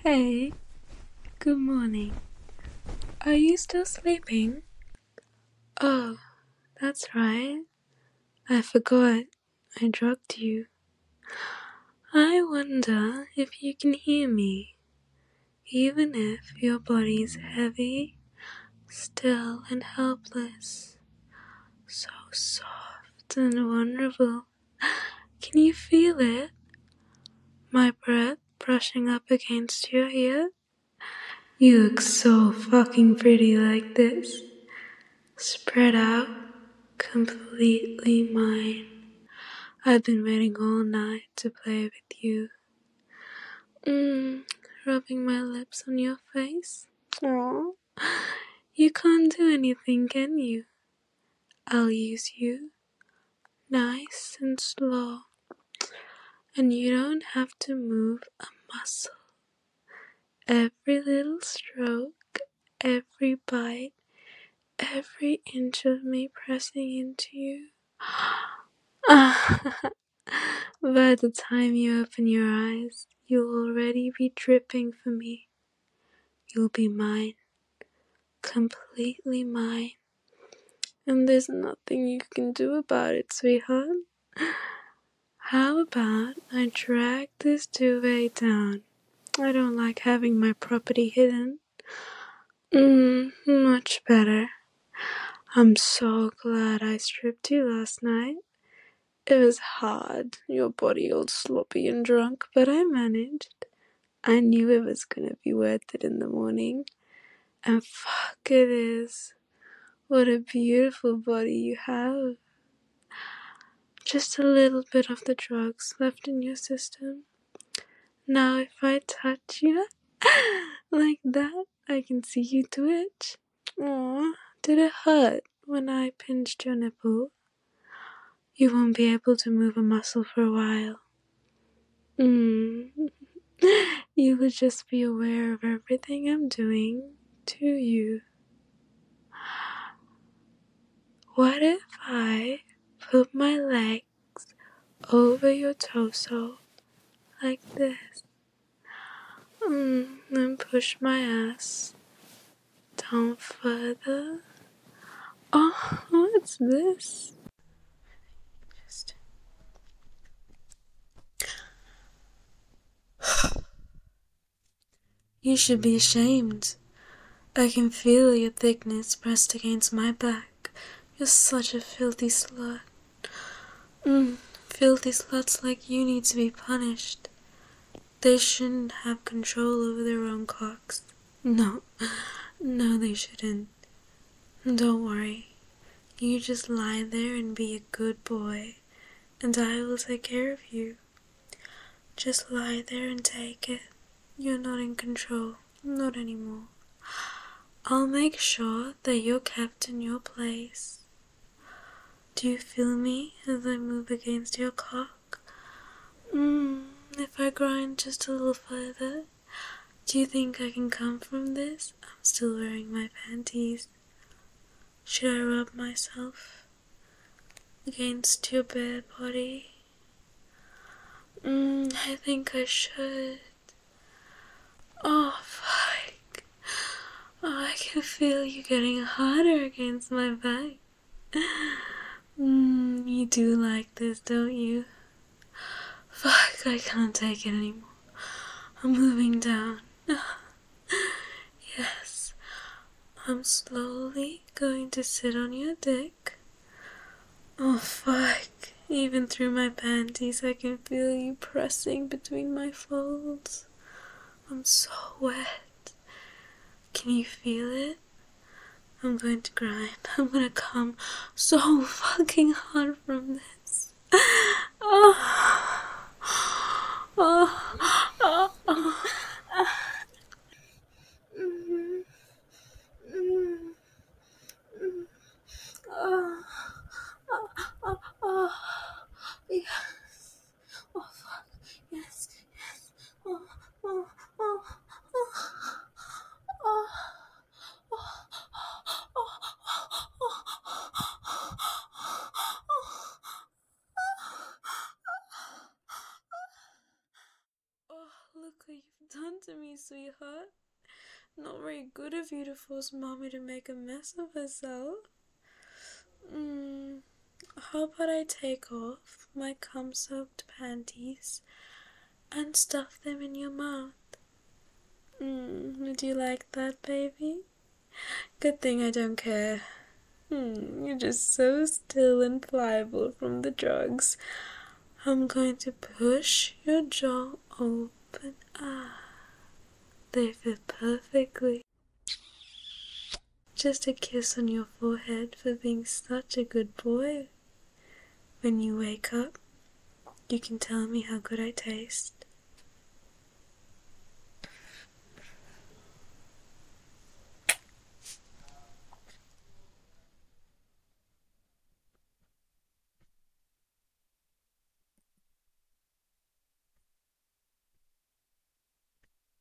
Hey, good morning. Are you still sleeping? Oh, that's right. I forgot. I drugged you. I wonder if you can hear me, even if your body's heavy, still and helpless. So soft and vulnerable. Can you feel it? My breath brushing up against your ear? You look so fucking pretty like this. Spread out, completely mine. I've been waiting all night to play with you. Rubbing my lips on your face. Aww. You can't do anything, can you? I'll use you, nice and slow. And you don't have to move a muscle. Every little stroke, every bite, every inch of me pressing into you. By the time you open your eyes, you'll already be dripping for me. You'll be mine, completely mine. And there's nothing you can do about it, sweetheart. How about I drag this duvet down? I don't like having my property hidden. Much better. I'm so glad I stripped you last night. It was hard, your body all sloppy and drunk, but I managed. I knew it was gonna be worth it in the morning. And fuck it is. What a beautiful body you have. Just a little bit of the drugs left in your system. Now if I touch you like that, I can see you twitch. Aw, did it hurt when I pinched your nipple? You won't be able to move a muscle for a while. You would just be aware of everything I'm doing to you. What if I put my legs over your torso like this? And push my ass down further. Oh, what's this? You should be ashamed. I can feel your thickness pressed against my back. You're such a filthy slut. Filthy sluts like you need to be punished. They shouldn't have control over their own cocks. No, they shouldn't. Don't worry. You just lie there and be a good boy, and I will take care of you. Just lie there and take it. You're not in control. Not anymore. I'll make sure that you're kept in your place. Do you feel me as I move against your cock? If I grind just a little further, do you think I can come from this? I'm still wearing my panties. Should I rub myself against your bare body? I think I should. Oh, fuck. Oh, I can feel you getting harder against my back. You do like this, don't you? Fuck, I can't take it anymore. I'm moving down. Yes, I'm slowly going to sit on your dick. Oh, fuck. Even through my panties, I can feel you pressing between my folds. I'm so wet. Can you feel it? I'm going to grind. I'm gonna come so fucking hard from this. Oh. Yes. Oh, fuck. Yes. Oh. to me, sweetheart. Not very good of you to force Mommy to make a mess of herself. How about I take off my cum-soaked panties and stuff them in your mouth? Would you like that, baby? Good thing I don't care. You're just so still and pliable from the drugs. I'm going to push your jaw open. They fit perfectly. Just a kiss on your forehead for being such a good boy. When you wake up, you can tell me how good I taste.